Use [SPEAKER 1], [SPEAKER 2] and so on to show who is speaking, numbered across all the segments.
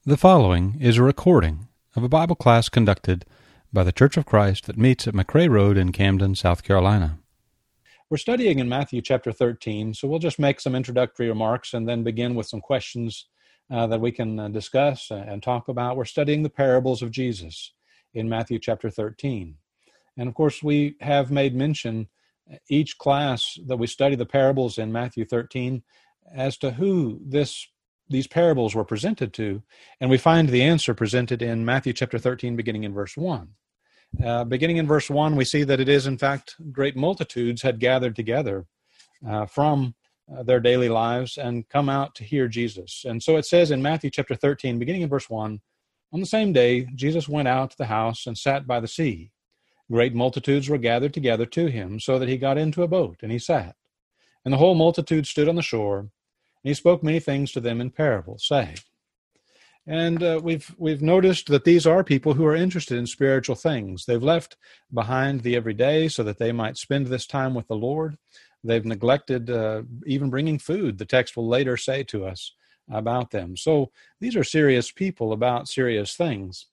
[SPEAKER 1] The following is a recording of a Bible class conducted by the Church of Christ that meets at McRae Road in Camden, South Carolina. We're studying in Matthew chapter 13, so we'll just make some introductory remarks and then begin with some questions that we can discuss and talk about. We're studying the parables of Jesus in Matthew chapter 13. And of course, we have made mention each class that we study the parables in Matthew 13 as to who these parables were presented to, and we find the answer presented in Matthew chapter 13, beginning in verse 1. Beginning in verse 1, we see that it is, in fact, great multitudes had gathered together from their daily lives and come out to hear Jesus. And so it says in Matthew chapter 13, beginning in verse 1, on the same day, Jesus went out to the house and sat by the sea. Great multitudes were gathered together to him, so that he got into a boat, and he sat. And the whole multitude stood on the shore, and he spoke many things to them in parables, saying. And we've noticed that these are people who are interested in spiritual things. They've left behind the everyday so that they might spend this time with the Lord. They've neglected even bringing food. The text will later say to us about them. So these are serious people about serious things.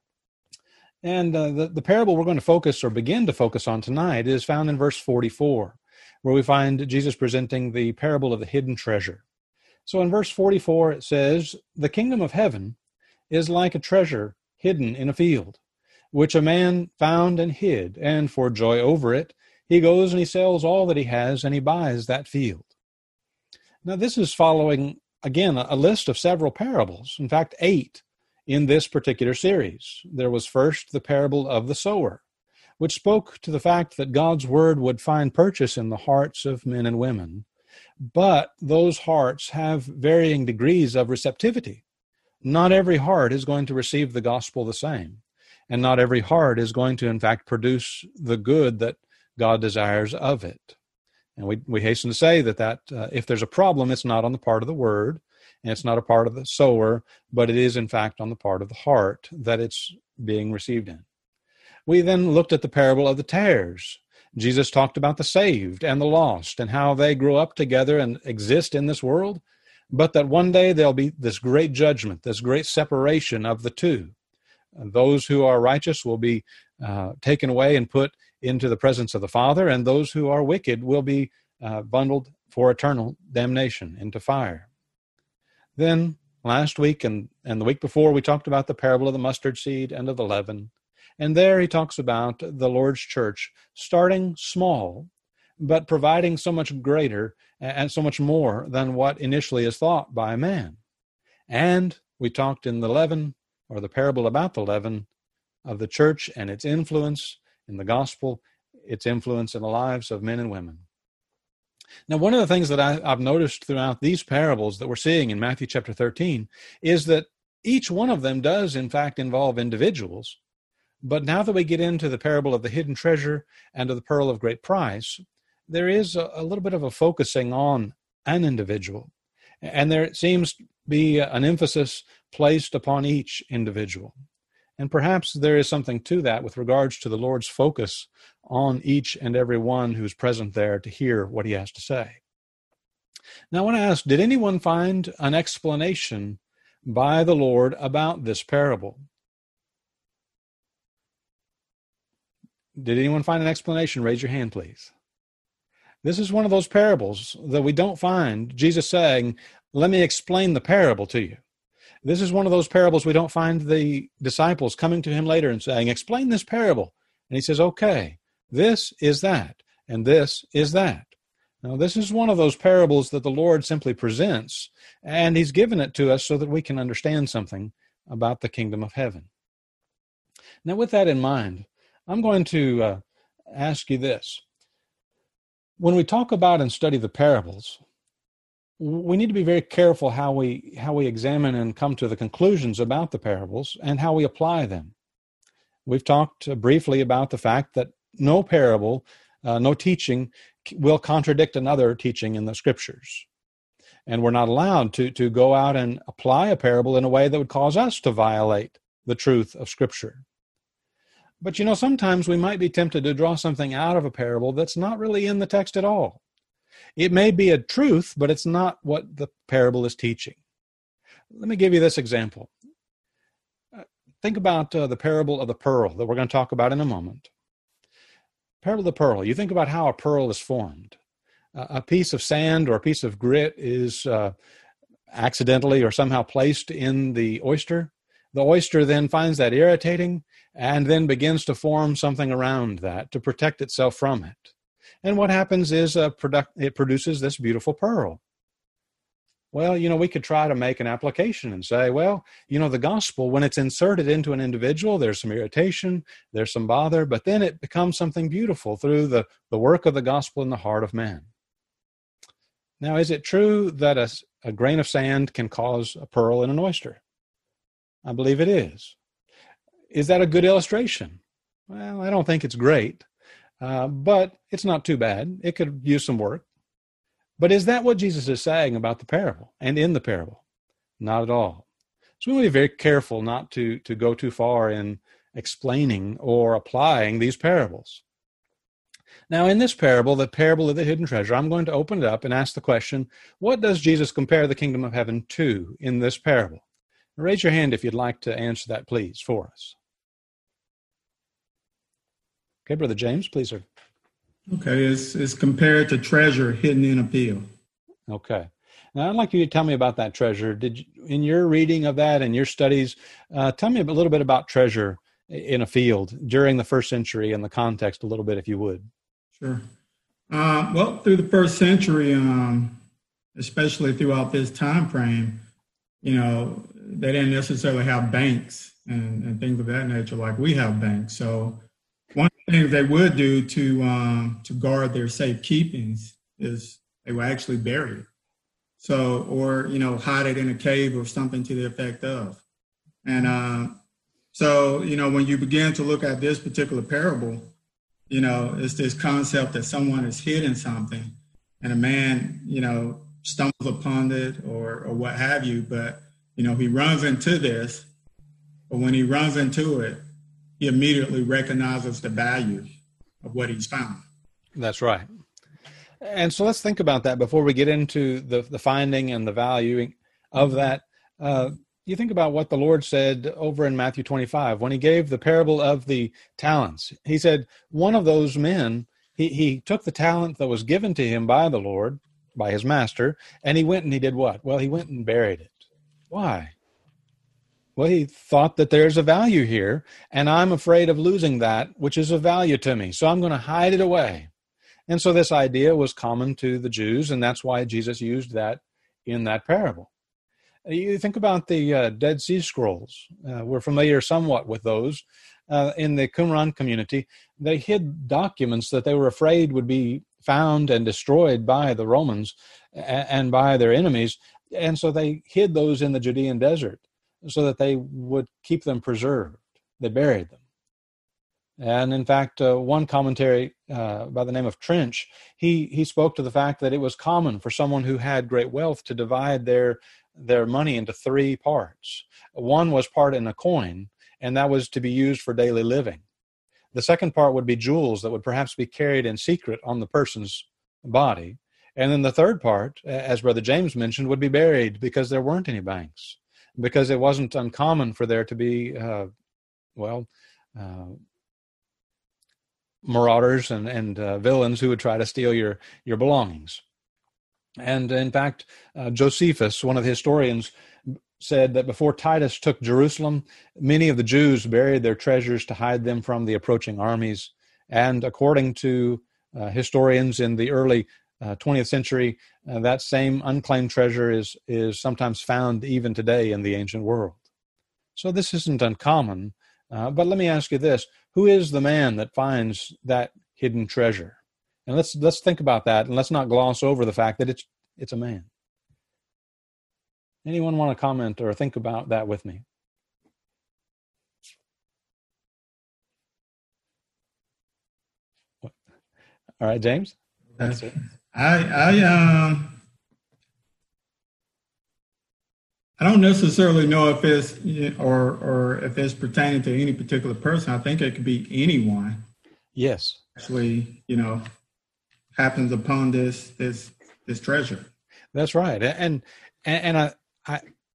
[SPEAKER 1] And the parable we're going to focus or begin to focus on tonight is found in verse 44, where we find Jesus presenting the parable of the hidden treasure. So in verse 44, it says, "The kingdom of heaven is like a treasure hidden in a field, which a man found and hid, and for joy over it, he goes and he sells all that he has, and he buys that field." Now this is following, again, a list of several parables, in fact, 8 in this particular series. There was first the parable of the sower, which spoke to the fact that God's word would find purchase in the hearts of men and women. But those hearts have varying degrees of receptivity. Not every heart is going to receive the gospel the same. And not every heart is going to, in fact, produce the good that God desires of it. And we hasten to say that if there's a problem, it's not on the part of the word, and it's not a part of the sower, but it is, in fact, on the part of the heart that it's being received in. We then looked at the parable of the tares. Jesus talked about the saved and the lost and how they grow up together and exist in this world, but that one day there'll be this great judgment, this great separation of the two. And those who are righteous will be taken away and put into the presence of the Father, and those who are wicked will be bundled for eternal damnation into fire. Then last week and the week before, we talked about the parable of the mustard seed and of the leaven. And there he talks about the Lord's church starting small, but providing so much greater and so much more than what initially is thought by man. And we talked in the leaven, or the parable about the leaven, of the church and its influence in the gospel, its influence in the lives of men and women. Now, one of the things that I've noticed throughout these parables that we're seeing in Matthew chapter 13 is that each one of them does, in fact, involve individuals. But now that we get into the parable of the hidden treasure and of the pearl of great price, there is a little bit of a focusing on an individual. And there seems to be an emphasis placed upon each individual. And perhaps there is something to that with regards to the Lord's focus on each and every one who's present there to hear what he has to say. Now I want to ask, did anyone find an explanation by the Lord about this parable? Did anyone find an explanation? Raise your hand, please. This is one of those parables that we don't find Jesus saying, "Let me explain the parable to you." This is one of those parables we don't find the disciples coming to him later and saying, "Explain this parable." And he says, "Okay, this is that, and this is that." Now, this is one of those parables that the Lord simply presents, and he's given it to us so that we can understand something about the kingdom of heaven. Now, with that in mind, I'm going to ask you this. When we talk about and study the parables, we need to be very careful how we examine and come to the conclusions about the parables and how we apply them. We've talked briefly about the fact that no parable, no teaching will contradict another teaching in the Scriptures. And we're not allowed to go out and apply a parable in a way that would cause us to violate the truth of Scripture. But, sometimes we might be tempted to draw something out of a parable that's not really in the text at all. It may be a truth, but it's not what the parable is teaching. Let me give you this example. think about the parable of the pearl that we're going to talk about in a moment. Parable of the pearl. You think about how a pearl is formed. A piece of sand or a piece of grit is accidentally or somehow placed in the oyster. The oyster then finds that irritating and then begins to form something around that to protect itself from it. And what happens is it produces this beautiful pearl. Well, we could try to make an application and say, well, the gospel, when it's inserted into an individual, there's some irritation, there's some bother, but then it becomes something beautiful through the work of the gospel in the heart of man. Now, is it true that a grain of sand can cause a pearl in an oyster? I believe it is. Is that a good illustration? Well, I don't think it's great, but it's not too bad. It could use some work. But is that what Jesus is saying about the parable and in the parable? Not at all. So we want to be very careful not to go too far in explaining or applying these parables. Now, in this parable, the parable of the hidden treasure, I'm going to open it up and ask the question, what does Jesus compare the kingdom of heaven to in this parable? Raise your hand if you'd like to answer that, please, for us. Okay, Brother James, please, sir.
[SPEAKER 2] Okay, it's compared to treasure hidden in a field.
[SPEAKER 1] Okay. Now, I'd like you to tell me about that treasure. Did you, in your reading of that and your studies, tell me a little bit about treasure in a field during the first century and the context a little bit, if you would.
[SPEAKER 2] Sure. Well, through the first century, especially throughout this time frame, they didn't necessarily have banks and things of that nature like we have banks. So one of the things they would do to guard their safekeepings is they would actually bury it. So, or, hide it in a cave or something to the effect of. And so, when you begin to look at this particular parable, it's this concept that someone is hidden something and a man, stumbles upon it or what have you, but, he runs into this, but when he runs into it, he immediately recognizes the value of what he's found.
[SPEAKER 1] That's right. And so let's think about that before we get into the finding and the valuing of that. You think about what the Lord said over in Matthew 25, when he gave the parable of the talents. He said, one of those men, he took the talent that was given to him by the Lord, by his master, and he went and he did what? Well, he went and buried it. Why? Well, he thought that there's a value here, and I'm afraid of losing that, which is of value to me. So I'm going to hide it away. And so this idea was common to the Jews, and that's why Jesus used that in that parable. You think about the Dead Sea Scrolls. We're familiar somewhat with those. In the Qumran community, they hid documents that they were afraid would be found and destroyed by the Romans and by their enemies. And so they hid those in the Judean desert so that they would keep them preserved. They buried them. And in fact, one commentary by the name of Trench, he spoke to the fact that it was common for someone who had great wealth to divide their money into three parts. One was part in a coin, and that was to be used for daily living. The second part would be jewels that would perhaps be carried in secret on the person's body. And then the third part, as Brother James mentioned, would be buried because there weren't any banks, because it wasn't uncommon for there to be, marauders and villains who would try to steal your belongings. And in fact, Josephus, one of the historians, said that before Titus took Jerusalem, many of the Jews buried their treasures to hide them from the approaching armies. And according to historians in the early 20th century, that same unclaimed treasure is sometimes found even today in the ancient world. So this isn't uncommon. But let me ask you this. Who is the man that finds that hidden treasure? And let's think about that, and let's not gloss over the fact that it's a man. Anyone want to comment or think about that with me? All right, James? That's it.
[SPEAKER 2] I don't necessarily know if it's or if it's pertaining to any particular person. I think it could be anyone.
[SPEAKER 1] Yes.
[SPEAKER 2] Actually, happens upon this treasure.
[SPEAKER 1] That's right. And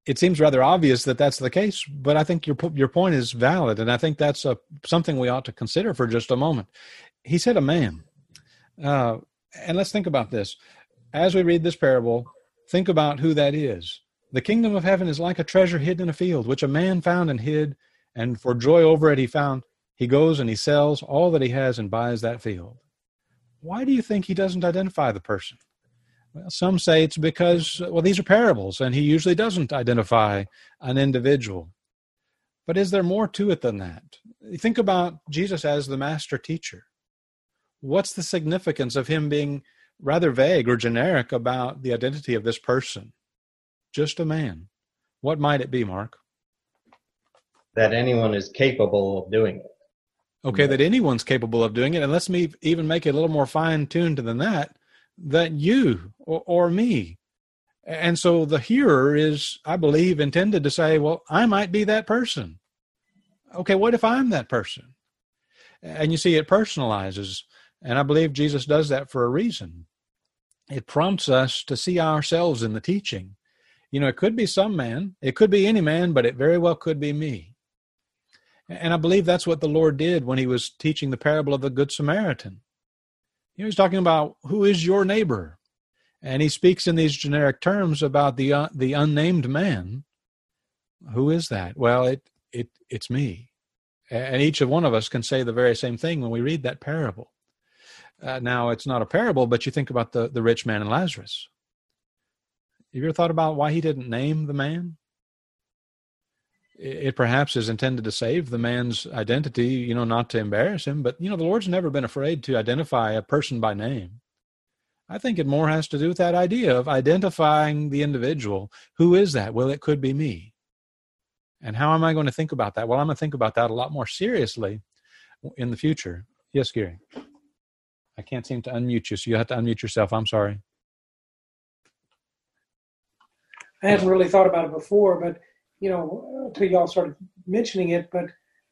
[SPEAKER 1] it seems rather obvious that that's the case, but I think your point is valid, and I think that's something we ought to consider for just a moment. He said a man. And let's think about this. As we read this parable, think about who that is. The kingdom of heaven is like a treasure hidden in a field, which a man found and hid, and for joy over it he goes and he sells all that he has and buys that field. Why do you think he doesn't identify the person? Well, some say it's because, these are parables, and he usually doesn't identify an individual. But is there more to it than that? Think about Jesus as the master teacher. What's the significance of him being rather vague or generic about the identity of this person? Just a man. What might it be, Mark?
[SPEAKER 3] That anyone is capable of doing it.
[SPEAKER 1] Okay, that anyone's capable of doing it. And let's even make it a little more fine-tuned than that you or me. And so the hearer is, I believe, intended to say, well, I might be that person. Okay, what if I'm that person? And you see, it personalizes. And I believe Jesus does that for a reason. It prompts us to see ourselves in the teaching. It could be some man, it could be any man, but it very well could be me. And I believe that's what the Lord did when he was teaching the parable of the Good Samaritan. He was talking about who is your neighbor. And he speaks in these generic terms about the unnamed man. Who is that? Well, it's me. And each of one of us can say the very same thing when we read that parable. Now, it's not a parable, but you think about the rich man and Lazarus. Have you ever thought about why he didn't name the man? It perhaps is intended to save the man's identity, not to embarrass him. But, the Lord's never been afraid to identify a person by name. I think it more has to do with that idea of identifying the individual. Who is that? Well, it could be me. And how am I going to think about that? Well, I'm going to think about that a lot more seriously in the future. Yes, Gary. I can't seem to unmute you, so you have to unmute yourself. I'm sorry.
[SPEAKER 4] I hadn't really thought about it before, but, until y'all started mentioning it, but,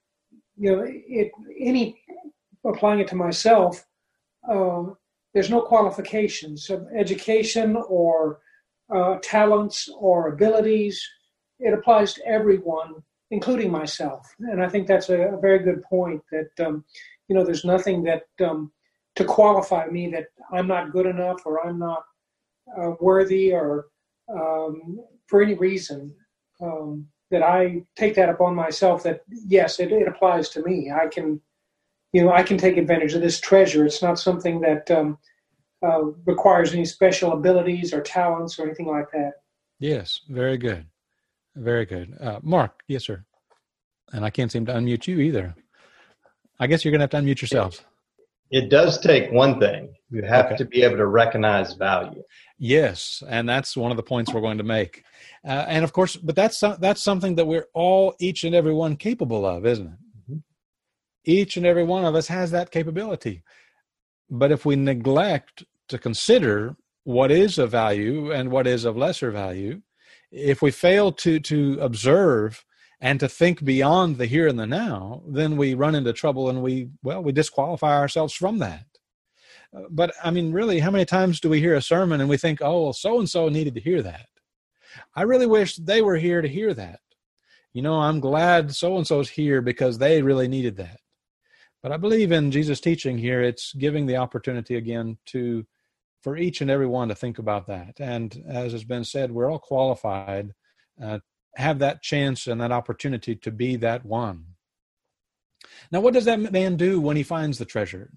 [SPEAKER 4] applying it to myself, there's no qualifications of education or talents or abilities. It applies to everyone, including myself. And I think that's a very good point that, there's nothing that to qualify me that I'm not good enough or I'm not worthy or for any reason that I take that upon myself that, yes, it applies to me. I can take advantage of this treasure. It's not something that requires any special abilities or talents or anything like that.
[SPEAKER 1] Yes, very good. Very good. Mark, yes, sir. And I can't seem to unmute you either. I guess you're going to have to unmute yourselves.
[SPEAKER 3] It does take one thing. You have to be able to recognize value.
[SPEAKER 1] Yes, and that's one of the points we're going to make. And of course, but that's something that we're all, each and every one, capable of, isn't it? Mm-hmm. Each and every one of us has that capability. But if we neglect to consider what is of value and what is of lesser value, if we fail to observe and to think beyond the here and the now, then we run into trouble and we disqualify ourselves from that. But I mean, really, how many times do we hear a sermon and we think, oh, well, so-and-so needed to hear that. I really wish they were here to hear that. I'm glad so-and-so's here because they really needed that. But I believe in Jesus' teaching here, it's giving the opportunity again for each and every one to think about that. And as has been said, we're all qualified, have that chance and that opportunity to be that one. Now, what does that man do when he finds the treasure?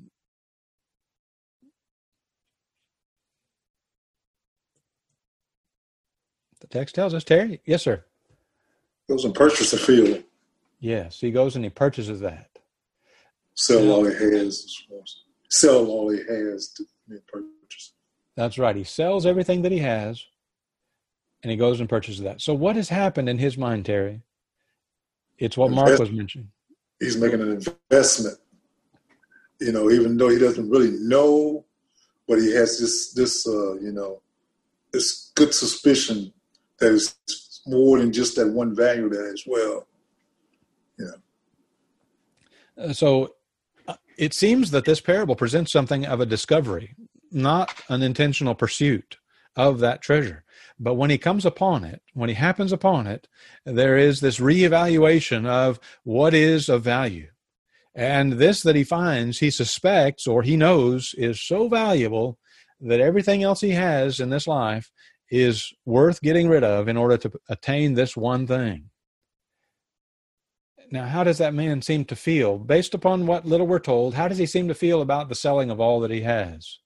[SPEAKER 1] The text tells us, Terry. Yes, sir.
[SPEAKER 5] Goes and purchases the field.
[SPEAKER 1] Yes, he goes and he purchases that.
[SPEAKER 5] Sell all he has to purchase.
[SPEAKER 1] That's right. He sells everything that he has, and he goes and purchases that. So what has happened in his mind, Terry? It's what Mark was mentioning.
[SPEAKER 5] He's making an investment, even though he doesn't really know, but he has this good suspicion that it's more than just that one value there as well.
[SPEAKER 1] So it seems that this parable presents something of a discovery, not an intentional pursuit of that treasure. But when he comes upon it, when he happens upon it, there is this reevaluation of what is of value. And this that he finds, he suspects or he knows is so valuable that everything else he has in this life is worth getting rid of in order to attain this one thing. Now, how does that man seem to feel? Based upon what little we're told, how does he seem to feel about the selling of all that he has?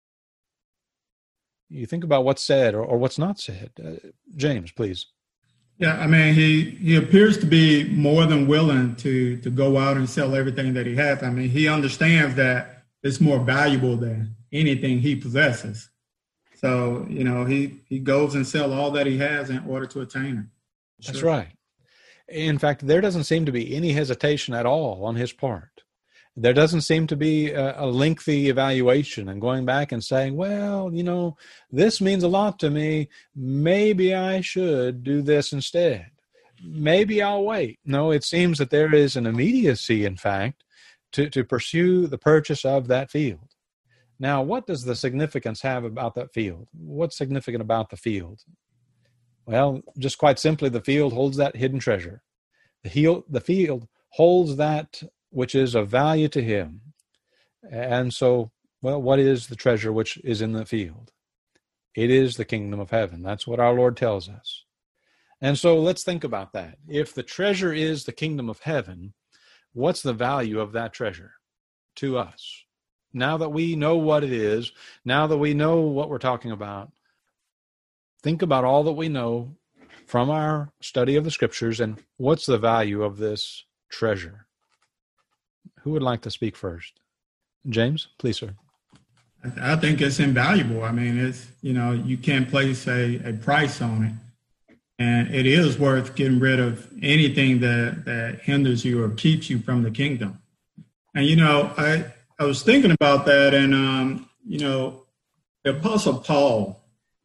[SPEAKER 1] You think about what's said or what's not said. James, please.
[SPEAKER 2] Yeah, I mean, he appears to be more than willing to go out and sell everything that he has. I mean, he understands that it's more valuable than anything he possesses. So, he goes and sells all that he has in order to attain it.
[SPEAKER 1] That's right. In fact, there doesn't seem to be any hesitation at all on his part. There doesn't seem to be a lengthy evaluation and going back and saying, well, this means a lot to me. Maybe I should do this instead. Maybe I'll wait. No, it seems that there is an immediacy, in fact, to pursue the purchase of that field. Now, what does the significance have about that field? What's significant about the field? Well, just quite simply, the field holds that hidden treasure. The field holds that which is of value to him. And so, well, what is the treasure which is in the field? It is the kingdom of heaven. That's what our Lord tells us. And so let's think about that. If the treasure is the kingdom of heaven, what's the value of that treasure to us? Now that we know what it is, now that we know what we're talking about, think about all that we know from our study of the scriptures and what's the value of this treasure. Who would like to speak first? James, please, sir.
[SPEAKER 2] I think it's invaluable. I mean, it's, you can't place a price on it. And it is worth getting rid of anything that hinders you or keeps you from the kingdom. And, I was thinking about that, and, the Apostle Paul,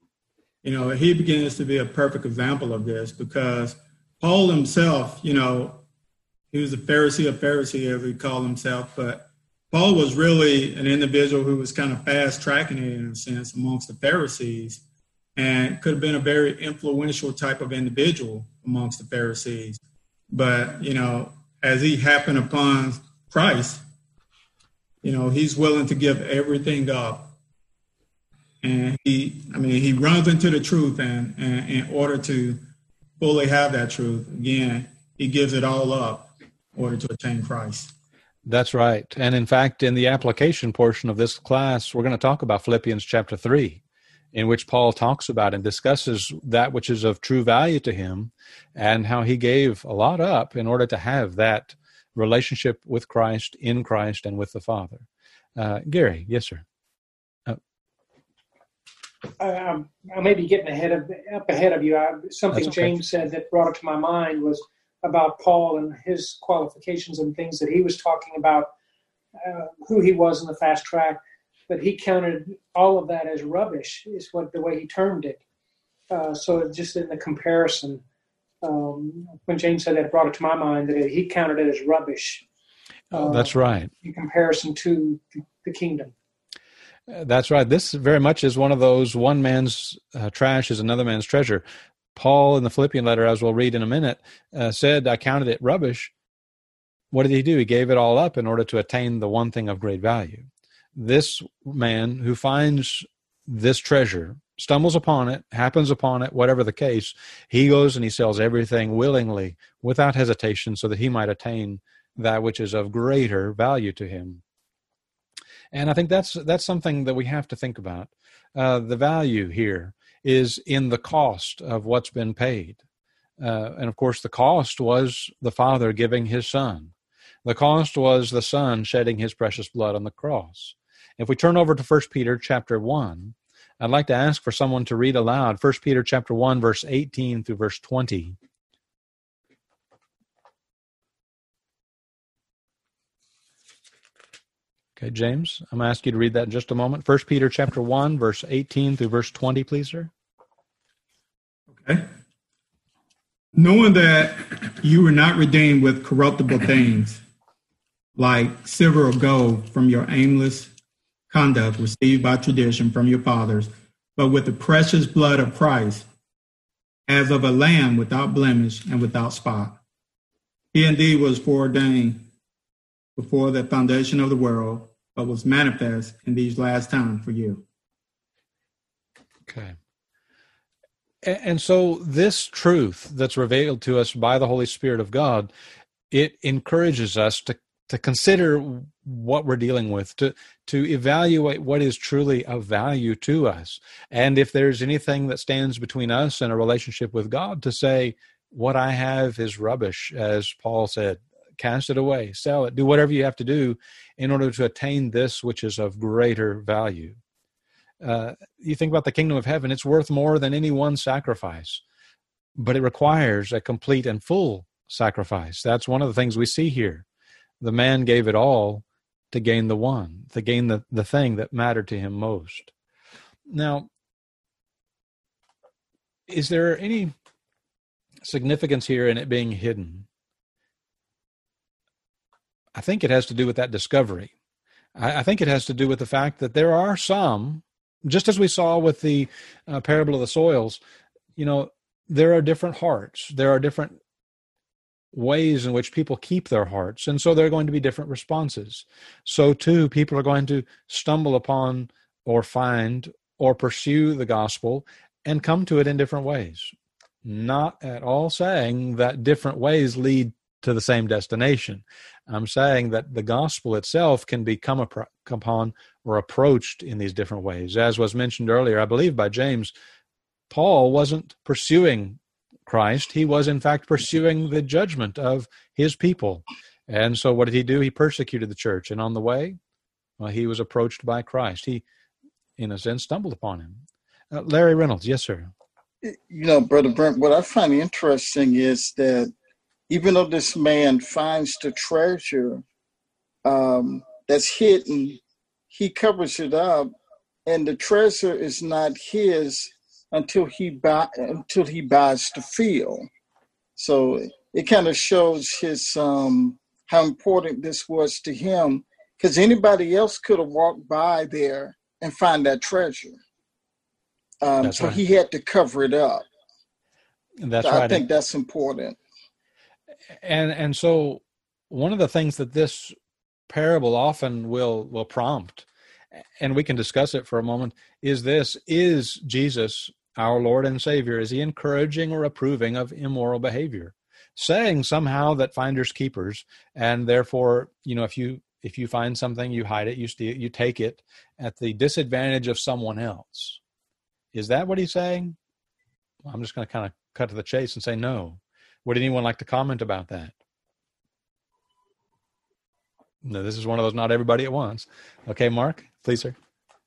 [SPEAKER 2] he begins to be a perfect example of this, because Paul himself, he was a Pharisee of Pharisees, as he called himself, but Paul was really an individual who was kind of fast-tracking it, in a sense, amongst the Pharisees, and could have been a very influential type of individual amongst the Pharisees. But, as he happened upon Christ, he's willing to give everything up. And he runs into the truth, and in order to fully have that truth, again, he gives it all up in order to attain Christ.
[SPEAKER 1] That's right. And in fact, in the application portion of this class, we're going to talk about Philippians chapter 3, in which Paul talks about and discusses that which is of true value to him and how he gave a lot up in order to have that relationship with Christ, in Christ, and with the Father. Gary, yes, sir.
[SPEAKER 4] I may be getting ahead of you. Something okay. James said that brought it to my mind was about Paul and his qualifications and things that he was talking about, who he was in the fast track, but he counted all of that as rubbish, is the way he termed it. So just in the comparison, when James said that, it brought it to my mind that he counted it as rubbish.
[SPEAKER 1] That's right.
[SPEAKER 4] In comparison to the kingdom.
[SPEAKER 1] That's right. This very much is one of those one man's trash is another man's treasure. Paul in the Philippian letter, as we'll read in a minute, said, I counted it rubbish. What did he do? He gave it all up in order to attain the one thing of great value. This man who finds this treasure, stumbles upon it, happens upon it, whatever the case, he goes and he sells everything willingly, without hesitation, so that he might attain that which is of greater value to him. And I think that's something that we have to think about. The value here is in the cost of what's been paid. And of course, the cost was the Father giving his Son. The cost was the Son shedding his precious blood on the cross. If we turn over to 1 Peter chapter 1, I'd like to ask for someone to read aloud 1 Peter chapter 1, verse 18 through verse 20. Okay, James, I'm going to ask you to read that in just a moment. 1 Peter chapter 1, verse 18 through verse 20, please, sir.
[SPEAKER 2] Okay. Knowing that you were not redeemed with corruptible things, like silver or gold, from your aimless conduct received by tradition from your fathers, but with the precious blood of Christ, as of a lamb without blemish and without spot. He indeed was foreordained before the foundation of the world, but was manifest in these last times for you.
[SPEAKER 1] Okay. And so this truth that's revealed to us by the Holy Spirit of God, it encourages us to consider what we're dealing with, to evaluate what is truly of value to us. And if there's anything that stands between us and a relationship with God, to say, what I have is rubbish, as Paul said, cast it away, sell it, do whatever you have to do in order to attain this which is of greater value. You think about the kingdom of heaven, it's worth more than any one sacrifice, but it requires a complete and full sacrifice. That's one of the things we see here. The man gave it all to gain the one, to gain the thing that mattered to him most. Now, is there any significance here in it being hidden? I think it has to do with that discovery. I think it has to do with the fact that there are some, just as we saw with the parable of the soils, there are different hearts. There are different ways in which people keep their hearts, and so there are going to be different responses. So too, people are going to stumble upon or find or pursue the gospel and come to it in different ways. Not at all saying that different ways lead to the same destination. I'm saying that the gospel itself can be come upon or approached in these different ways. As was mentioned earlier, I believe by James, Paul wasn't pursuing Christ. He was, in fact, pursuing the judgment of his people. And so what did he do? He persecuted the church. And on the way, he was approached by Christ. He, in a sense, stumbled upon him. Larry Reynolds, yes, sir.
[SPEAKER 6] Brother Brent, what I find interesting is that even though this man finds the treasure that's hidden, he covers it up, and the treasure is not his until he buys the field. So it kind of shows his how important this was to him, because anybody else could have walked by there and find that treasure. So right. He had to cover it up.
[SPEAKER 1] That's
[SPEAKER 6] so
[SPEAKER 1] right.
[SPEAKER 6] I think that's important.
[SPEAKER 1] And so one of the things that this parable often will prompt, and we can discuss it for a moment, is this: is Jesus, our Lord and Savior, is he encouraging or approving of immoral behavior? Saying somehow that finders keepers, and therefore, if you find something, you hide it, you steal it, you take it at the disadvantage of someone else. Is that what he's saying? I'm just going to kind of cut to the chase and say no. Would anyone like to comment about that? No, this is one of those not everybody at once. Okay, Mark, please, sir.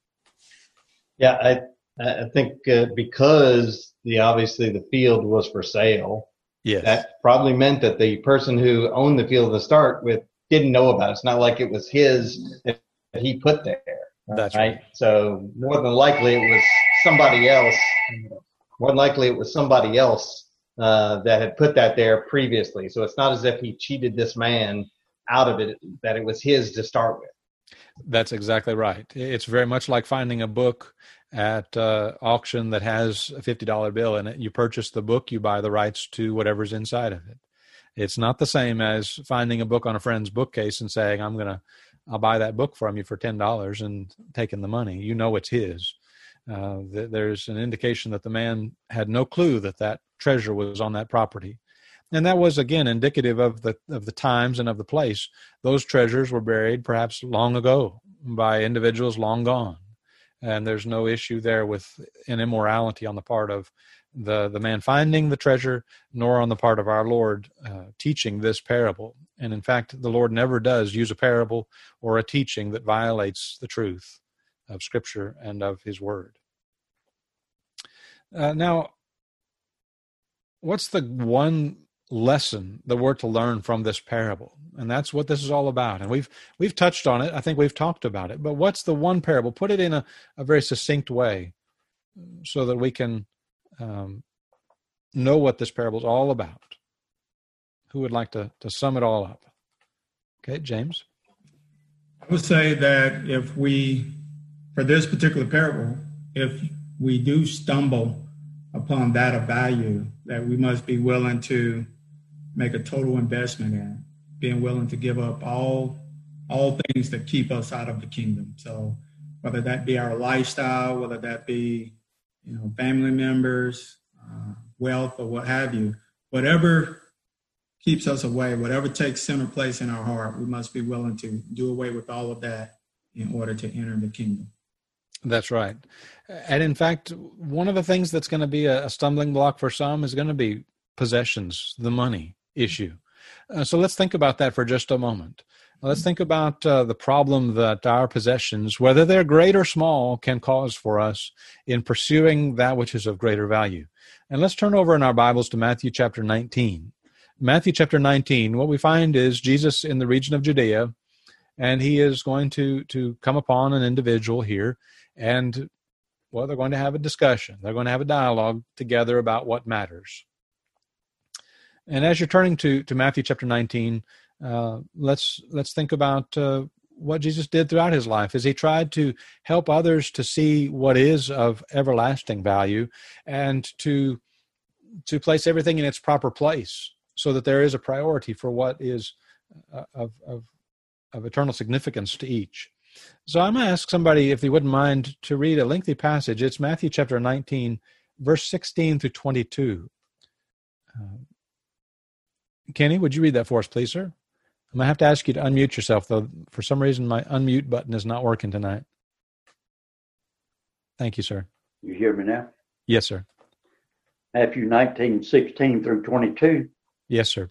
[SPEAKER 3] Yeah, I think because obviously the field was for sale,
[SPEAKER 1] yes,
[SPEAKER 3] that probably meant that the person who owned the field to start with didn't know about it. It's not like it was his that he put there.
[SPEAKER 1] That's right.
[SPEAKER 3] So more than likely it was somebody else. More than likely it was somebody else that had put that there previously. So it's not as if he cheated this man out of it, that it was his to start with.
[SPEAKER 1] That's exactly right. It's very much like finding a book at auction that has a $50 bill in it. You purchase the book, you buy the rights to whatever's inside of it. It's not the same as finding a book on a friend's bookcase and saying, I'll buy that book from you for $10 and taking the money. You know it's his. There's an indication that the man had no clue that treasure was on that property. And that was, again, indicative of the times and of the place. Those treasures were buried perhaps long ago by individuals long gone. And there's no issue there with an immorality on the part of the man finding the treasure, nor on the part of our Lord teaching this parable. And in fact, the Lord never does use a parable or a teaching that violates the truth of Scripture and of His Word. Now, what's the one lesson that we're to learn from this parable? And that's what this is all about. And we've touched on it. I think we've talked about it. But what's the one parable? Put it in a very succinct way so that we can know what this parable is all about. Who would like to sum it all up? Okay, James?
[SPEAKER 2] I would say that for this particular parable, if we do stumble upon that of value that we must be willing to make a total investment in, being willing to give up all things that keep us out of the kingdom. So whether that be our lifestyle, whether that be, family members, wealth, or what have you, whatever keeps us away, whatever takes center place in our heart, we must be willing to do away with all of that in order to enter the kingdom.
[SPEAKER 1] That's right. And in fact, one of the things that's going to be a stumbling block for some is going to be possessions, the money issue. So let's think about that for just a moment. Let's think about the problem that our possessions, whether they're great or small, can cause for us in pursuing that which is of greater value. And let's turn over in our Bibles to Matthew chapter 19. Matthew chapter 19, what we find is Jesus in the region of Judea, and he is going to come upon an individual here, and, they're going to have a discussion. They're going to have a dialogue together about what matters. And as you're turning to Matthew chapter 19, let's think about what Jesus did throughout his life as he tried to help others to see what is of everlasting value and to place everything in its proper place so that there is a priority for what is of eternal significance to each. So I'm going to ask somebody, if they wouldn't mind, to read a lengthy passage. It's Matthew chapter 19, verse 16 through 22. Kenny, would you read that for us, please, sir? I'm going to have to ask you to unmute yourself, though. For some reason, my unmute button is not working tonight. Thank you, sir.
[SPEAKER 7] You hear me now?
[SPEAKER 1] Yes, sir.
[SPEAKER 7] Matthew 19, 16 through 22.
[SPEAKER 1] Yes, sir.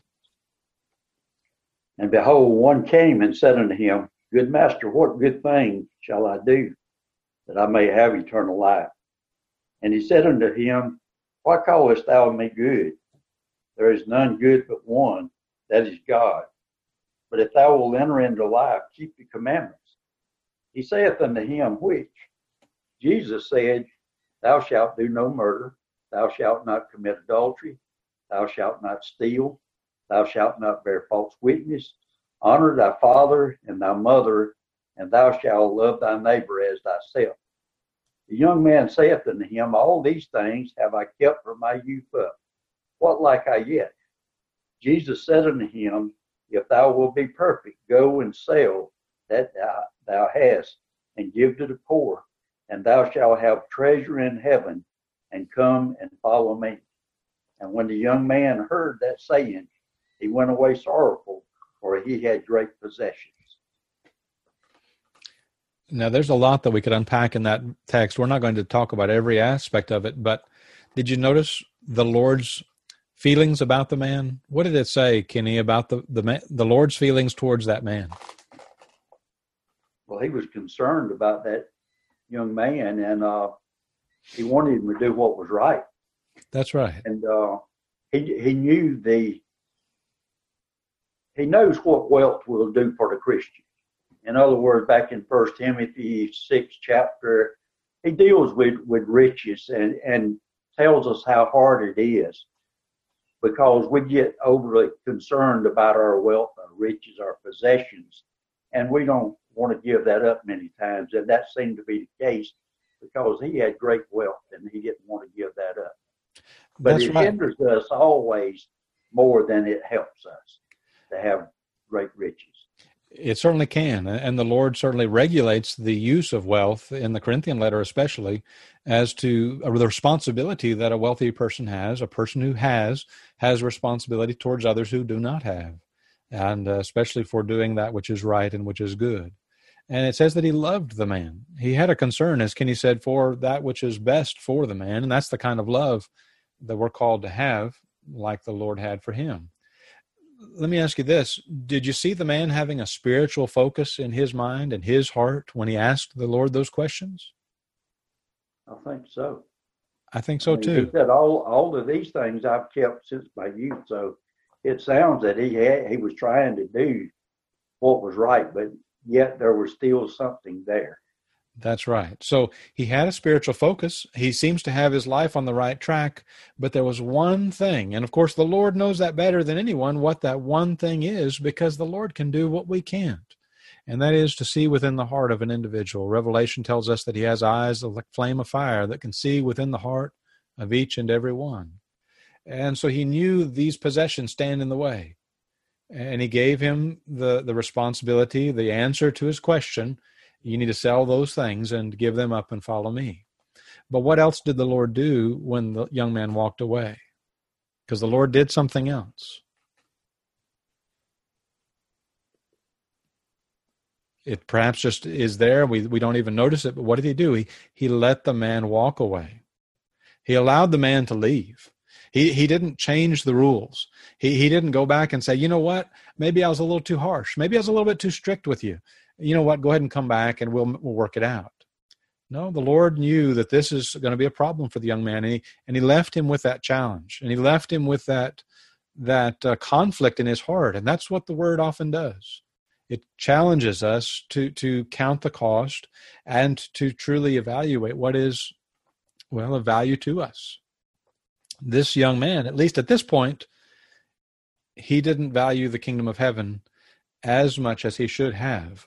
[SPEAKER 7] And behold, one came and said unto him, Good master, what good thing shall I do, that I may have eternal life? And he said unto him, Why callest thou me good? There is none good but one, that is God. But if thou wilt enter into life, keep the commandments. He saith unto him, Which? Jesus said, Thou shalt do no murder, thou shalt not commit adultery, thou shalt not steal, thou shalt not bear false witness, honor thy father and thy mother, and thou shalt love thy neighbor as thyself. The young man saith unto him, All these things have I kept from my youth up. What lack I yet? Jesus said unto him, If thou wilt be perfect, go and sell that thou hast, and give to the poor, and thou shalt have treasure in heaven, and come and follow me. And when the young man heard that saying, he went away sorrowful, for he had great possessions.
[SPEAKER 1] Now, there's a lot that we could unpack in that text. We're not going to talk about every aspect of it, but did you notice the Lord's feelings about the man? What did it say, Kenny, about the Lord's feelings towards that man?
[SPEAKER 7] Well, he was concerned about that young man, and he wanted him to do what was right.
[SPEAKER 1] That's right.
[SPEAKER 7] And he knew he knows what wealth will do for the Christian. In other words, back in 1 Timothy 6 chapter, he deals with riches and tells us how hard it is, because we get overly concerned about our wealth, our riches, our possessions, and we don't want to give that up many times. And that seemed to be the case, because he had great wealth and he didn't want to give that up. But
[SPEAKER 1] That's
[SPEAKER 7] it
[SPEAKER 1] right.
[SPEAKER 7] hinders us always more than it helps us to have great riches.
[SPEAKER 1] It certainly can, and the Lord certainly regulates the use of wealth in the Corinthian letter, especially as to the responsibility that a wealthy person has. A person who has responsibility towards others who do not have, and especially for doing that which is right and which is good. And it says that he loved the man. He had a concern, as Kenny said, for that which is best for the man, and that's the kind of love that we're called to have, like the Lord had for him. Let me ask you this. Did you see the man having a spiritual focus in his mind and his heart when he asked the Lord those questions?
[SPEAKER 7] I think so.
[SPEAKER 1] I think so too.
[SPEAKER 7] He said, all of these things I've kept since my youth. So it sounds that he was trying to do what was right, but yet there was still something there.
[SPEAKER 1] That's right. So he had a spiritual focus. He seems to have his life on the right track, but there was one thing. And of course, the Lord knows that better than anyone, what that one thing is, because the Lord can do what we can't. And that is to see within the heart of an individual. Revelation tells us that he has eyes like flame of fire that can see within the heart of each and every one. And so he knew these possessions stand in the way. And he gave him the responsibility, the answer to his question. You need to sell those things and give them up and follow me. But what else did the Lord do when the young man walked away? Because the Lord did something else. It perhaps just is there. We don't even notice it. But what did he do? He let the man walk away. He allowed the man to leave. He didn't change the rules. He didn't go back and say, you know what, maybe I was a little too harsh. Maybe I was a little bit too strict with you. You know what, go ahead and come back and we'll work it out. No, the Lord knew that this is going to be a problem for the young man, and he left him with that challenge, and he left him with that conflict in his heart, and that's what the Word often does. It challenges us to count the cost and to truly evaluate what is, well, of value to us. This young man, at least at this point, he didn't value the kingdom of heaven as much as he should have.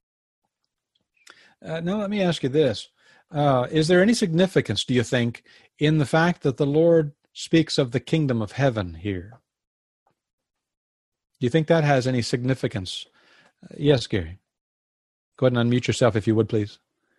[SPEAKER 1] Now, let me ask you this. Is there any significance, do you think, in the fact that the Lord speaks of the kingdom of heaven here? Do you think that has any significance? Yes, Gary. Go ahead and unmute yourself if you would, please.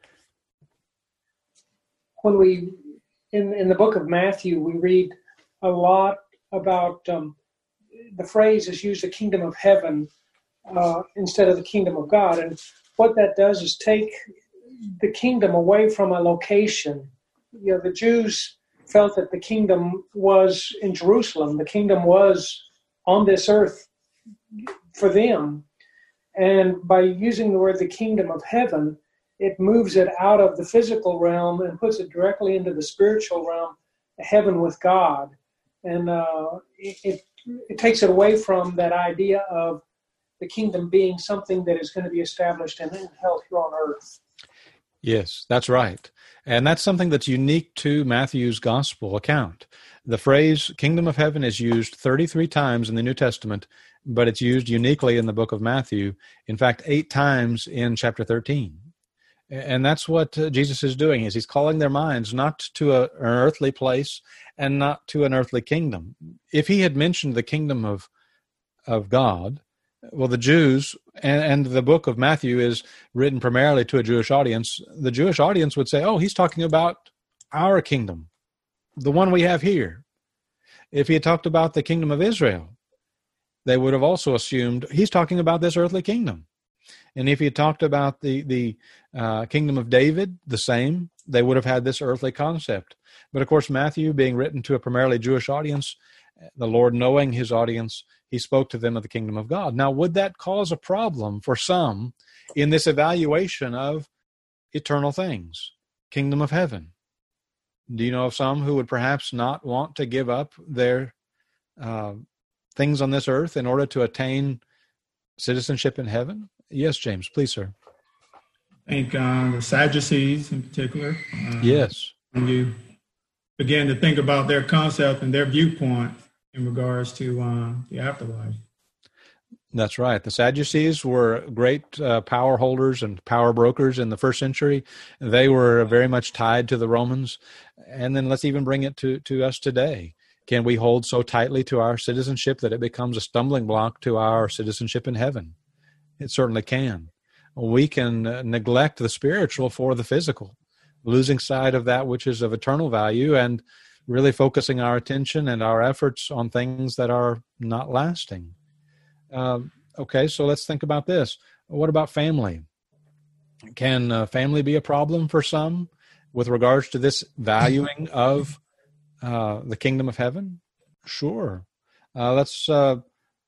[SPEAKER 4] When we, in the book of Matthew, we read a lot about the phrase is used, the kingdom of heaven, instead of the kingdom of God. And what that does is take the kingdom away from a location. You know, the Jews felt that the kingdom was in Jerusalem. The kingdom was on this earth for them. And by using the word the kingdom of heaven, it moves it out of the physical realm and puts it directly into the spiritual realm, heaven with God. And it takes it away from that idea of the kingdom being something that is going to be established and held here on earth.
[SPEAKER 1] Yes, that's right. And that's something that's unique to Matthew's gospel account. The phrase kingdom of heaven is used 33 times in the New Testament, but it's used uniquely in the book of Matthew. In fact, 8 times in chapter 13. And that's what Jesus is doing, is he's calling their minds not to an earthly place and not to an earthly kingdom. If he had mentioned the kingdom of God, well, the Jews, and the book of Matthew is written primarily to a Jewish audience, the Jewish audience would say, oh, he's talking about our kingdom, the one we have here. If he had talked about the kingdom of Israel, they would have also assumed he's talking about this earthly kingdom. And if he had talked about the kingdom of David, the same, they would have had this earthly concept. But of course, Matthew, being written to a primarily Jewish audience, the Lord knowing his audience, he spoke to them of the kingdom of God. Now, would that cause a problem for some in this evaluation of eternal things, kingdom of heaven? Do you know of some who would perhaps not want to give up their things on this earth in order to attain citizenship in heaven? Yes, James, please, sir.
[SPEAKER 2] I think the Sadducees in particular.
[SPEAKER 1] Yes.
[SPEAKER 2] When you begin to think about their concept and their viewpoint in regards to the afterlife.
[SPEAKER 1] That's right. The Sadducees were great power holders and power brokers in the first century. They were very much tied to the Romans. And then let's even bring it to us today. Can we hold so tightly to our citizenship that it becomes a stumbling block to our citizenship in heaven? It certainly can. We can neglect the spiritual for the physical, losing sight of that which is of eternal value and really focusing our attention and our efforts on things that are not lasting. Okay, so let's think about this. What about family? Can family be a problem for some with regards to this valuing of the kingdom of heaven? Sure. Let's look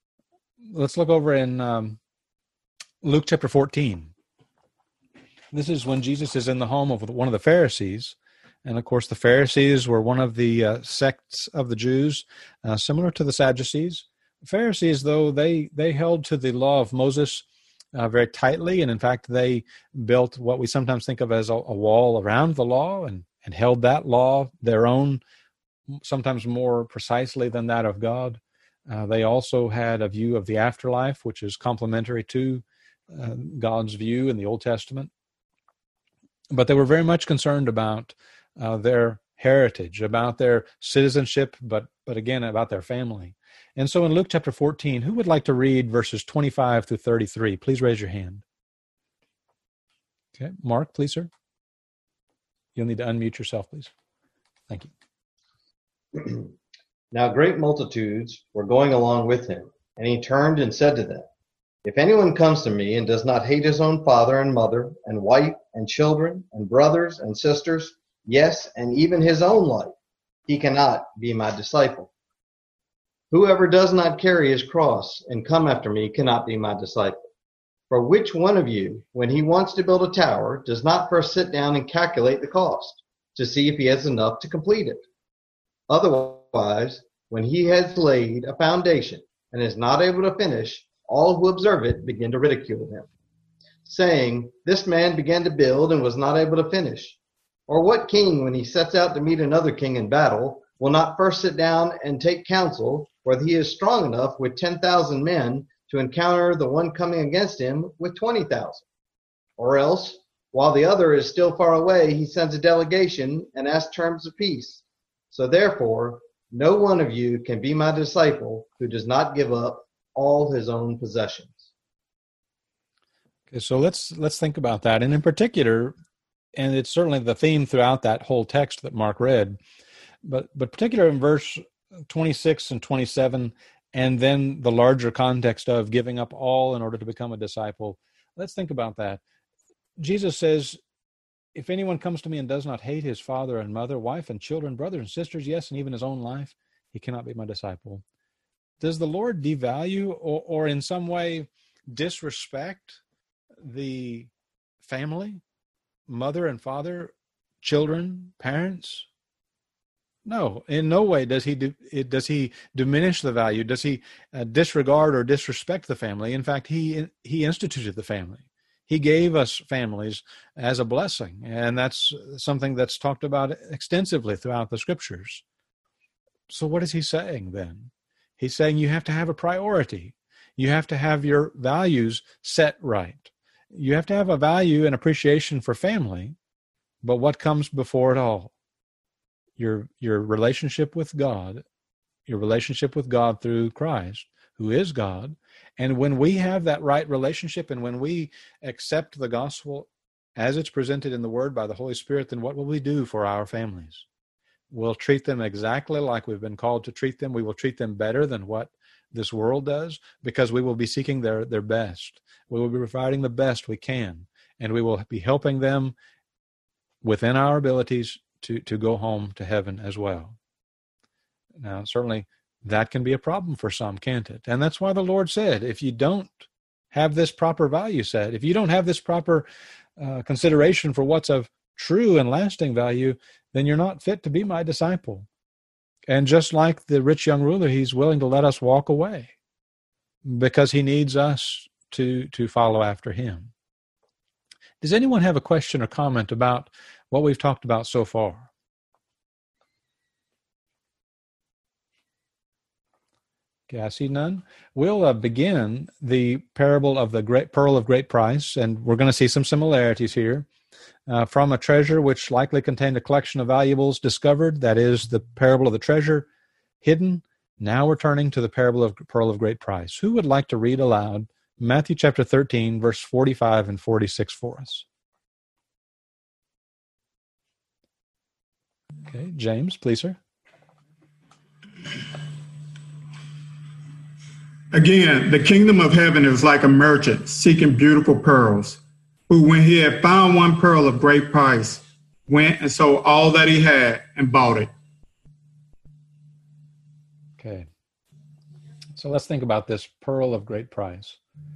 [SPEAKER 1] over in Luke chapter 14. This is when Jesus is in the home of one of the Pharisees. And of course, the Pharisees were one of the sects of the Jews, similar to the Sadducees. The Pharisees, though, they held to the law of Moses very tightly. And in fact, they built what we sometimes think of as a wall around the law and held that law their own, sometimes more precisely than that of God. They also had a view of the afterlife, which is complementary to God's view in the Old Testament. But they were very much concerned about their heritage, about their citizenship, but again, about their family. And so in Luke chapter 14, who would like to read verses 25 through 33? Please raise your hand. Okay, Mark, please, sir. You'll need to unmute yourself, please. Thank you.
[SPEAKER 3] Now great multitudes were going along with him, and he turned and said to them, if anyone comes to me and does not hate his own father and mother and wife and children and brothers and sisters, yes, and even his own life, he cannot be my disciple. Whoever does not carry his cross and come after me cannot be my disciple. For which one of you, when he wants to build a tower, does not first sit down and calculate the cost to see if he has enough to complete it? Otherwise, when he has laid a foundation and is not able to finish, all who observe it begin to ridicule him, saying, this man began to build and was not able to finish. Or what king, when he sets out to meet another king in battle, will not first sit down and take counsel whether he is strong enough with 10,000 men to encounter the one coming against him with 20,000? Or else, while the other is still far away, he sends a delegation and asks terms of peace. So therefore, no one of you can be my disciple who does not give up all his own possessions.
[SPEAKER 1] Okay, so let's think about that. And in particular, and it's certainly the theme throughout that whole text that Mark read, but particular in verse 26 and 27, and then the larger context of giving up all in order to become a disciple. Let's think about that. Jesus says, if anyone comes to me and does not hate his father and mother, wife and children, brothers and sisters, yes, and even his own life, he cannot be my disciple. Does the Lord devalue or in some way disrespect the family, mother and father, children, parents? No, in no way does he diminish the value. Does he disregard or disrespect the family? In fact, he instituted the family. He gave us families as a blessing, and that's something that's talked about extensively throughout the scriptures. So what is he saying then? He's saying you have to have a priority. You have to have your values set right. You have to have a value and appreciation for family, but what comes before it all? Your relationship with God, your relationship with God through Christ, who is God. And when we have that right relationship and when we accept the gospel as it's presented in the Word by the Holy Spirit, then what will we do for our families? We'll treat them exactly like we've been called to treat them. We will treat them better than what this world does because we will be seeking their best. We will be providing the best we can, and we will be helping them within our abilities to go home to heaven as well. Now, certainly that can be a problem for some, can't it? And that's why the Lord said, if you don't have this proper value set, if you don't have this proper consideration for what's of true and lasting value, then you're not fit to be my disciple. And just like the rich young ruler, he's willing to let us walk away because he needs us to follow after him. Does anyone have a question or comment about what we've talked about so far? Okay, I see none. We'll begin the parable of the great pearl of great price, and we're going to see some similarities here. From a treasure which likely contained a collection of valuables discovered, that is the parable of the treasure hidden. Now we're turning to the parable of pearl of great price. Who would like to read aloud Matthew chapter 13, verse 45 and 46 for us? Okay, James, please, sir.
[SPEAKER 2] Again, the kingdom of heaven is like a merchant seeking beautiful pearls, who, when he had found one pearl of great price, went and sold all that he had and bought it.
[SPEAKER 1] Okay. So let's think about this pearl of great price.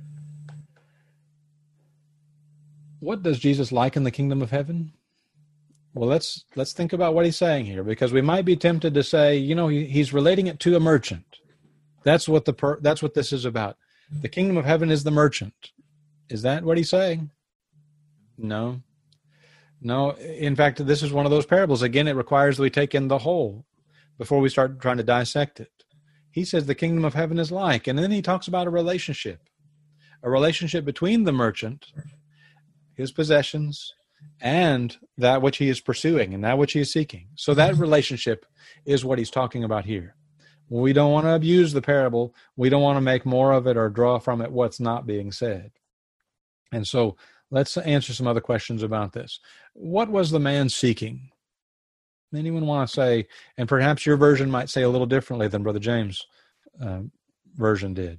[SPEAKER 1] What does Jesus like in the kingdom of heaven? Well, let's think about what he's saying here, because we might be tempted to say, he's relating it to a merchant. That's what this is about. The kingdom of heaven is the merchant. Is that what he's saying? No. In fact, this is one of those parables. Again, it requires that we take in the whole before we start trying to dissect it. He says the kingdom of heaven is like, and then he talks about a relationship between the merchant, his possessions, and that which he is pursuing and that which he is seeking. So that relationship is what he's talking about here. We don't want to abuse the parable. We don't want to make more of it or draw from it what's not being said. And so let's answer some other questions about this. What was the man seeking? Anyone want to say, and perhaps your version might say a little differently than Brother James' version did.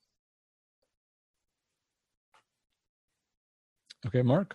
[SPEAKER 1] Okay, Mark?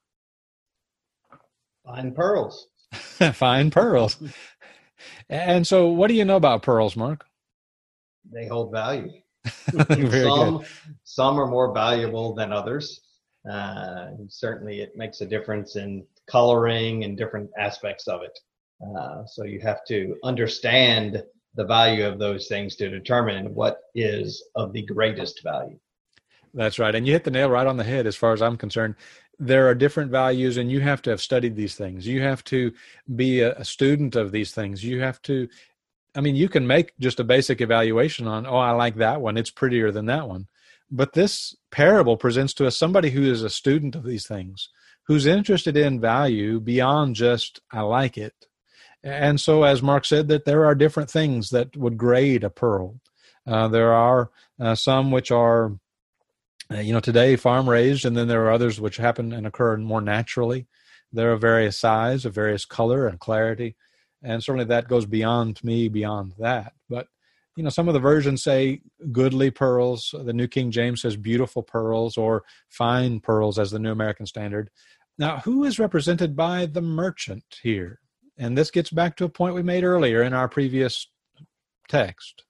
[SPEAKER 3] Fine pearls.
[SPEAKER 1] Fine pearls. And so what do you know about pearls, Mark?
[SPEAKER 3] They hold value.
[SPEAKER 1] Very
[SPEAKER 3] Some are more valuable than others. Certainly it makes a difference in coloring and different aspects of it. So you have to understand the value of those things to determine what is of the greatest value.
[SPEAKER 1] That's right. And you hit the nail right on the head as far as I'm concerned. There are different values, and you have to have studied these things. You have to be a student of these things. You have to, you can make just a basic evaluation on, I like that one. It's prettier than that one. But this parable presents to us somebody who is a student of these things, who's interested in value beyond just, I like it. And so, as Mark said, that there are different things that would grade a pearl. There are some which are, today farm raised, and then there are others which happen and occur more naturally. They're of various size, of various color and clarity, and certainly that goes beyond that. But some of the versions say goodly pearls. The New King James says beautiful pearls, or fine pearls as the New American Standard. Now, who is represented by the merchant here? And this gets back to a point we made earlier in our previous text.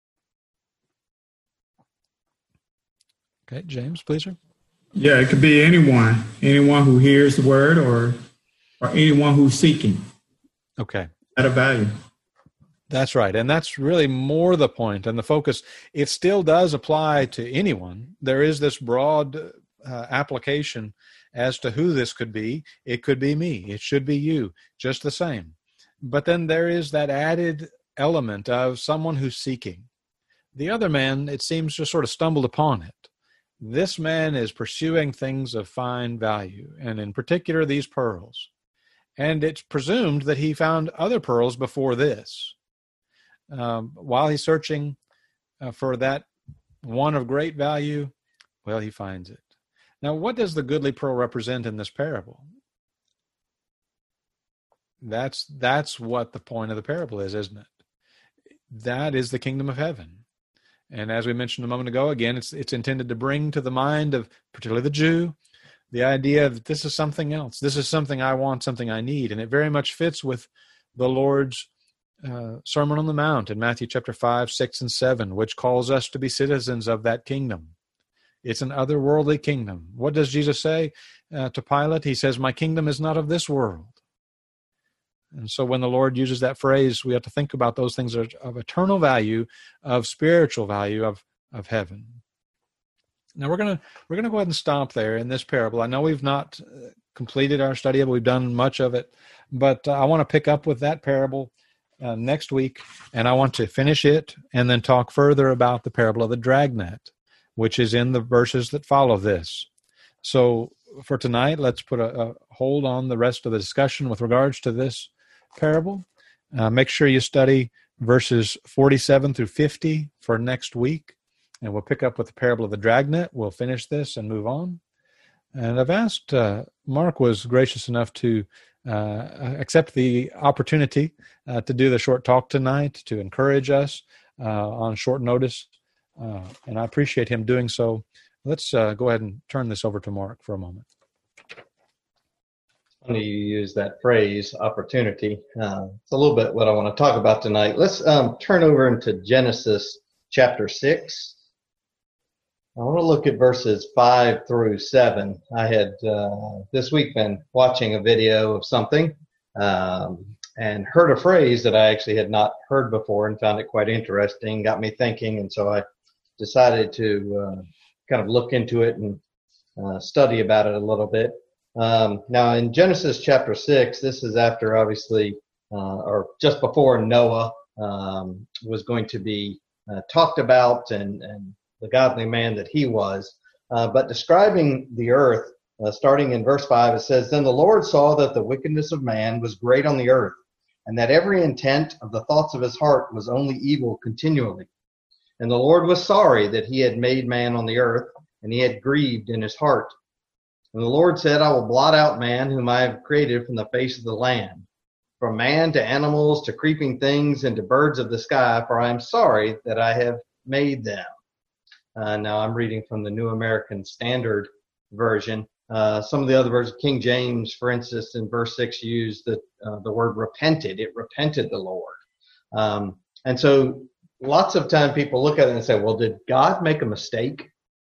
[SPEAKER 1] Okay, James, please, sir.
[SPEAKER 2] Yeah, it could be anyone who hears the word or anyone who's seeking.
[SPEAKER 1] Okay.
[SPEAKER 2] At a value.
[SPEAKER 1] That's right. And that's really more the point and the focus. It still does apply to anyone. There is this broad application as to who this could be. It could be me. It should be you. Just the same. But then there is that added element of someone who's seeking. The other man, it seems, just sort of stumbled upon it. This man is pursuing things of fine value, and in particular these pearls. And it's presumed that he found other pearls before this. While he's searching for that one of great value, well, he finds it. Now, what does the goodly pearl represent in this parable? That's what the point of the parable is, isn't it? That is the kingdom of heaven. And as we mentioned a moment ago, again, it's intended to bring to the mind of particularly the Jew the idea that this is something else. This is something I want, something I need. And it very much fits with the Lord's Sermon on the Mount in Matthew chapter 5, 6, and 7, which calls us to be citizens of that kingdom. It's an otherworldly kingdom. What does Jesus say to Pilate? He says, my kingdom is not of this world. And so when the Lord uses that phrase, we have to think about those things that are of eternal value, of spiritual value, of heaven. Now we're gonna go ahead and stop there in this parable. I know we've not completed our study of it. We've done much of it, but I want to pick up with that parable next week, and I want to finish it and then talk further about the parable of the dragnet, which is in the verses that follow this. So for tonight, let's put a hold on the rest of the discussion with regards to this parable. Make sure you study verses 47 through 50 for next week, and we'll pick up with the parable of the dragnet. We'll finish this and move on. And I've asked, Mark was gracious enough to accept the opportunity to do the short talk tonight, to encourage us on short notice. And I appreciate him doing so. Let's go ahead and turn this over to Mark for a moment.
[SPEAKER 3] Funny you use that phrase, opportunity. It's a little bit what I want to talk about tonight. Let's turn over into Genesis chapter 6. I want to look at verses 5 through 7. I had this week been watching a video of something and heard a phrase that I actually had not heard before and found it quite interesting, got me thinking, and so I decided to kind of look into it and study about it a little bit. Now in Genesis chapter 6, this is after obviously, or just before Noah was going to be talked about and the godly man that he was, but describing the earth starting in verse 5, it says, Then the Lord saw that the wickedness of man was great on the earth, and that every intent of the thoughts of his heart was only evil continually. And the Lord was sorry that he had made man on the earth, and he had grieved in his heart. And the Lord said, I will blot out man whom I have created from the face of the land, from man to animals to creeping things and to birds of the sky, for I am sorry that I have made them. Now I'm reading from the New American Standard Version. Some of the other versions, King James, for instance, in verse 6, used the word repented. It repented the Lord. And so lots of time people look at it and say, well, did God make a mistake?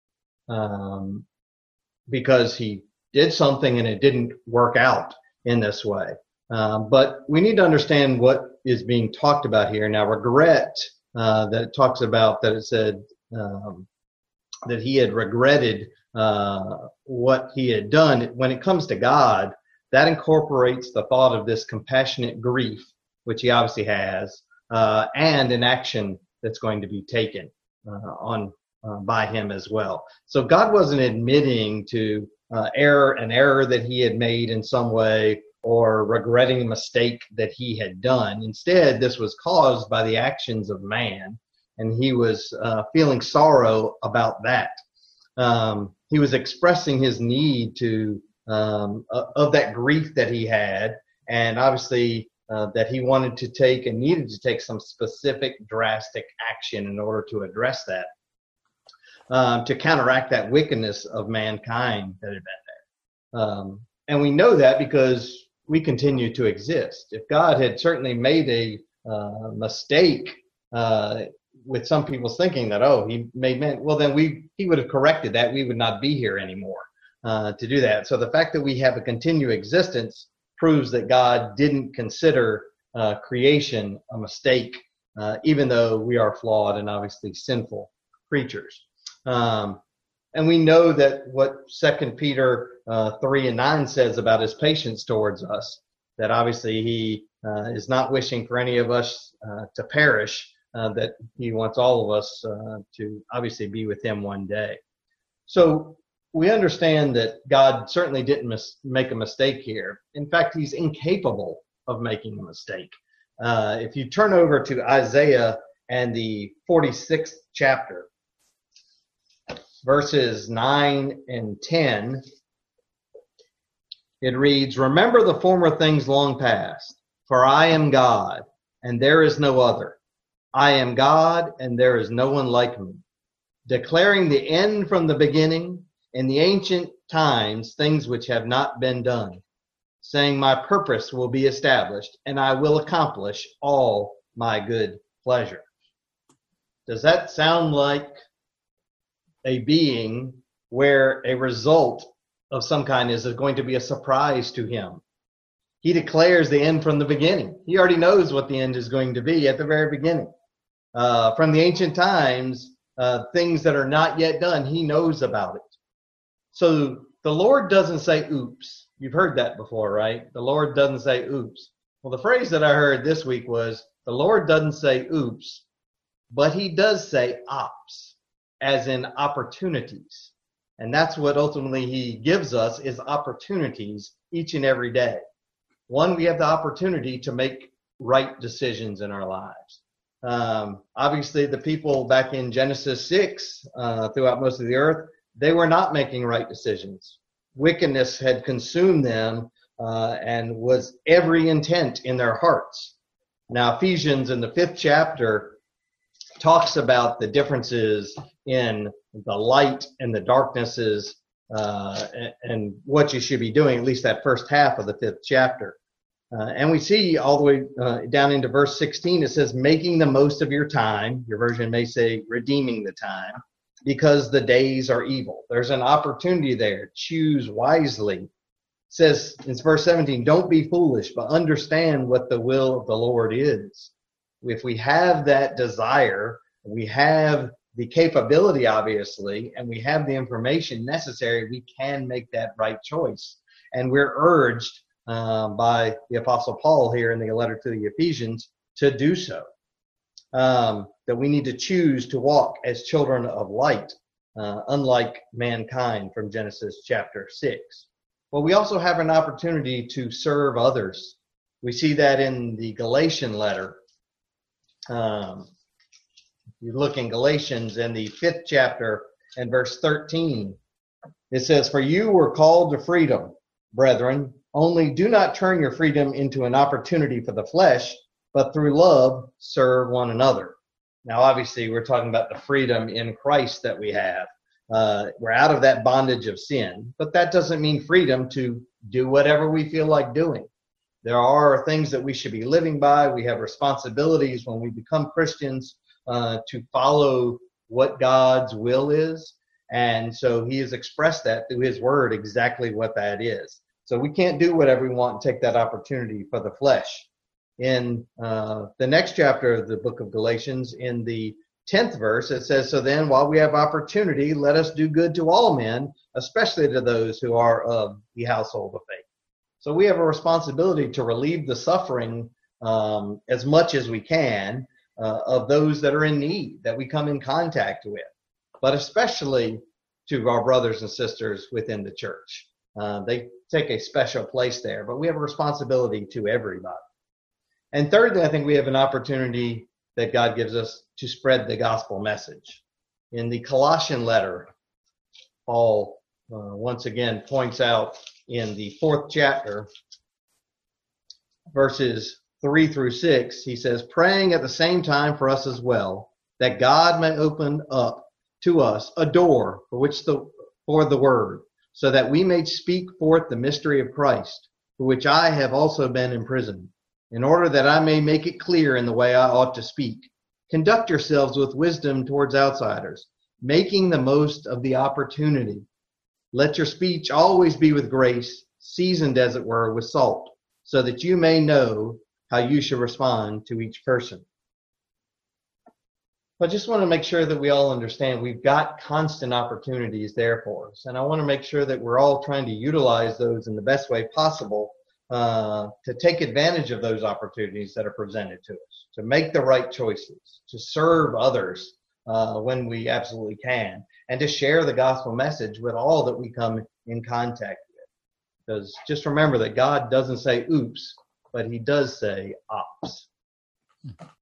[SPEAKER 3] Because he did something and it didn't work out in this way. But we need to understand what is being talked about here. Now, regret, that it talks about, that it said that he had regretted what he had done. When it comes to God, that incorporates the thought of this compassionate grief, which he obviously has, and an action that's going to be taken by him as well. So God wasn't admitting to an error that he had made in some way, or regretting a mistake that he had done. Instead, this was caused by the actions of man, and he was feeling sorrow about that. He was expressing his need to of that grief that he had, and obviously that he wanted to take and needed to take some specific drastic action in order to address that, to counteract that wickedness of mankind that had been there. And we know that because we continue to exist. If God had certainly made a mistake with some people's thinking that, oh, he made man, well, then he would have corrected that. We would not be here anymore to do that. So the fact that we have a continued existence proves that God didn't consider creation a mistake, even though we are flawed and obviously sinful creatures. And we know that what 2 Peter 3:9 says about his patience towards us, that obviously he is not wishing for any of us to perish, that he wants all of us to obviously be with him one day. So we understand that God certainly didn't make a mistake here. In fact, he's incapable of making a mistake. If you turn over to Isaiah and the 46th chapter, verses 9 and 10, it reads, Remember the former things long past, for I am God, and there is no other. I am God, and there is no one like me, declaring the end from the beginning, in the ancient times, things which have not been done, saying, My purpose will be established, and I will accomplish all my good pleasure. Does that sound like a being where a result of some kind is going to be a surprise to him? He declares the end from the beginning. He already knows what the end is going to be at the very beginning. From the ancient times, things that are not yet done, he knows about it. So the Lord doesn't say, oops. You've heard that before, right? The Lord doesn't say, oops. Well, the phrase that I heard this week was, the Lord doesn't say, oops, but he does say ops, as in opportunities. And that's what ultimately he gives us, is opportunities each and every day. One, we have the opportunity to make right decisions in our lives. Obviously, the people back in Genesis 6, throughout most of the earth, they were not making right decisions. Wickedness had consumed them and was every intent in their hearts. Now, Ephesians in the 5th chapter talks about the differences in the light and the darknesses and what you should be doing, at least that first half of the 5th chapter. And we see all the way down into verse 16, it says, making the most of your time. Your version may say redeeming the time, because the days are evil. There's an opportunity there. Choose wisely. It says in verse 17, don't be foolish, but understand what the will of the Lord is. If we have that desire, we have the capability, obviously, and we have the information necessary, we can make that right choice. And we're urged by the Apostle Paul here in the letter to the Ephesians to do so. That we need to choose to walk as children of light. unlike mankind from Genesis chapter 6. Well, we also have an opportunity to serve others. We see that in the Galatian letter. You look in Galatians in the 5th chapter and verse 13. It says, "For you were called to freedom, brethren, only do not turn your freedom into an opportunity for the flesh, but through love serve one another." Now, obviously, we're talking about the freedom in Christ that we have. We're out of that bondage of sin, but that doesn't mean freedom to do whatever we feel like doing. There are things that we should be living by. We have responsibilities when we become Christians to follow what God's will is. And so he has expressed that through his word, exactly what that is. So we can't do whatever we want and take that opportunity for the flesh. In the next chapter of the book of Galatians, in the 10th verse, it says, "So then, while we have opportunity, let us do good to all men, especially to those who are of the household of faith." So we have a responsibility to relieve the suffering as much as we can of those that are in need, that we come in contact with, but especially to our brothers and sisters within the church. They take a special place there, but we have a responsibility to everybody. And thirdly, I think we have an opportunity that God gives us to spread the gospel message. In the Colossian letter, Paul once again points out in the 4th chapter, verses 3 through 6, he says, "Praying at the same time for us as well, that God may open up to us a door for the word, so that we may speak forth the mystery of Christ, for which I have also been imprisoned, in order that I may make it clear in the way I ought to speak. Conduct yourselves with wisdom towards outsiders, making the most of the opportunity. Let your speech always be with grace, seasoned as it were with salt, so that you may know how you should respond to each person." I just want to make sure that we all understand we've got constant opportunities there for us. And I want to make sure that we're all trying to utilize those in the best way possible to take advantage of those opportunities that are presented to us, to make the right choices, to serve others when we absolutely can, and to share the gospel message with all that we come in contact with. Because just remember that God doesn't say oops, but he does say ops.